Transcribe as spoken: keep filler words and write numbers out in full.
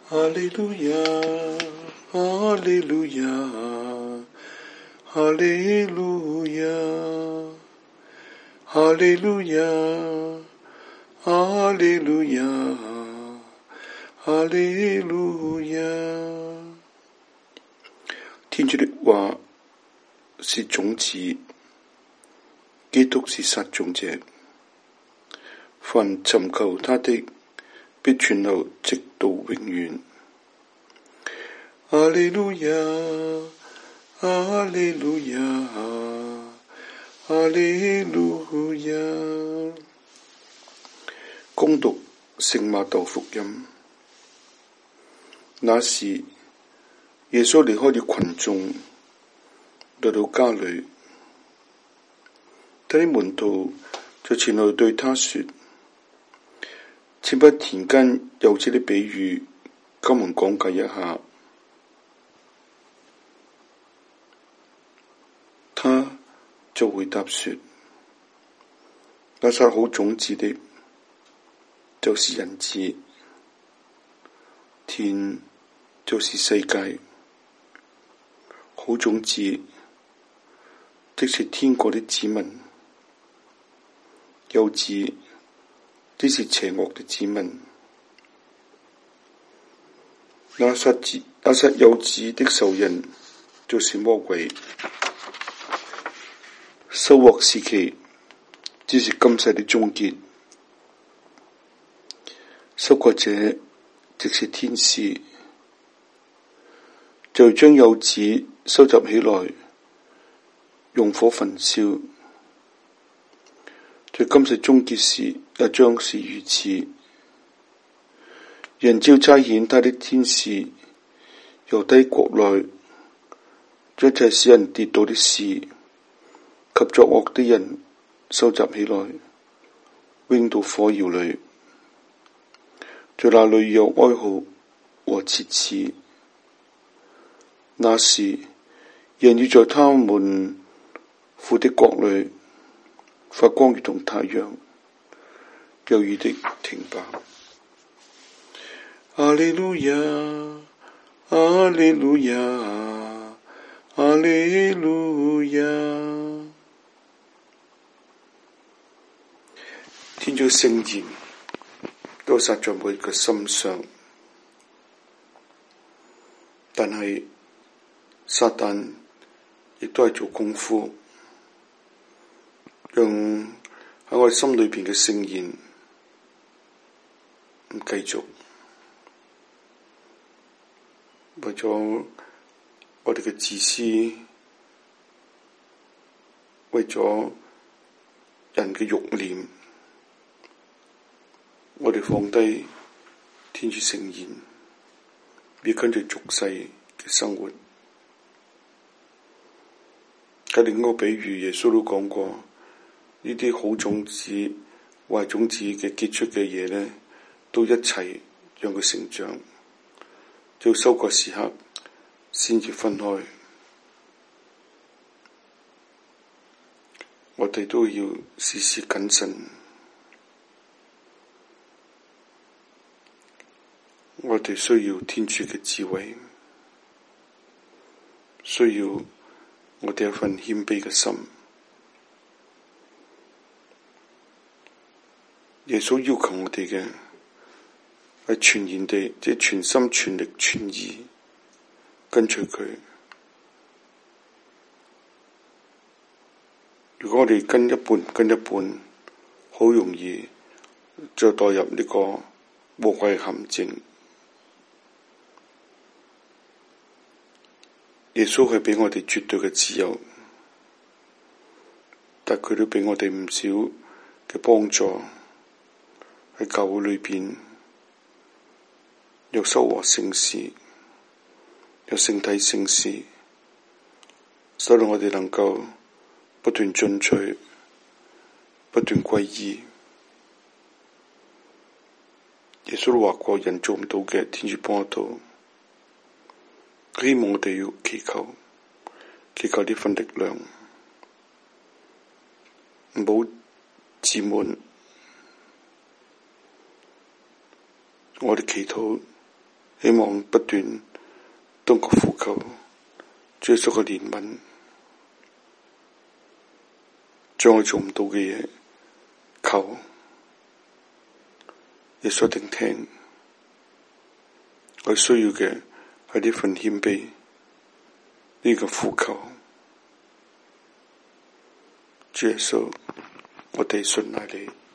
哈利路亞，哈利路亞，哈利路亞，哈利路亞，哈利路亞，哈利路亞。天主的話是種子，基督是撒種者，凡尋求他的，必存留直到永遠。哈利路亞，哈利路亞，哈利路亞。恭讀聖瑪竇福音。那時，耶穌離開了群眾，來到家裏，他的門徒就前來對他說：請把田間莠子的比喻，給我們講解一下。他就回答說：那撒好種子的，就是人子；田就是世界。好種子，即是天國的子民；莠子，即是邪惡的子民。那撒子那撒莠子的仇人，就是魔鬼。收穫時期，只是今世的終結。收割者，即是天使，就將莠子收集起來，用火焚燒。在今世終結時，也將是如此。人只要差遣他的天使，由低國內將一切使人跌倒的事及作惡的人收集起來，扔到火窯裏。在那裏有哀號和切齒。那時，人要在他們父的國裏發光如同太陽。有耳的聽吧。哈利路亞，哈利路亞，哈利路亞。天主嘅聖言都撒在每個心上，但係撒旦亦都係做功夫，讓喺我哋心裏邊嘅聖言唔繼續，為咗我哋嘅自私，為咗人嘅慾念，我哋放低天主聖言，要跟住俗世嘅生活。喺另一個比喻，耶穌都講過，呢啲好種子、壞種子嘅結出嘅嘢咧，都一齊讓佢成長，到收割時刻先至分開。我哋都要時時謹慎。我哋需要天主嘅智慧，需要我哋一份謙卑嘅心。耶穌要求我哋嘅係全然地，即係全心全力全意跟隨佢。如果我哋跟一半跟一半，好容易就墮入呢個魔鬼嘅陷阱。耶穌係畀我哋絕對嘅自由，但佢都畀我哋唔少嘅幫助。喺教會裏邊有修和聖事，有聖體聖事，使到我哋能夠不斷進取，不斷歸依。耶穌都話過，人做唔到嘅，天主幫得到。希望我哋要祈求，祈求呢份力量，唔好自滿。我哋祈禱， 希望不斷通過呼求，主耶穌嘅憐憫，將我做唔到嘅嘢求，耶穌定聽。我需要嘅係呢份謙卑，呢、這個呼求。主耶穌，我哋信賴你。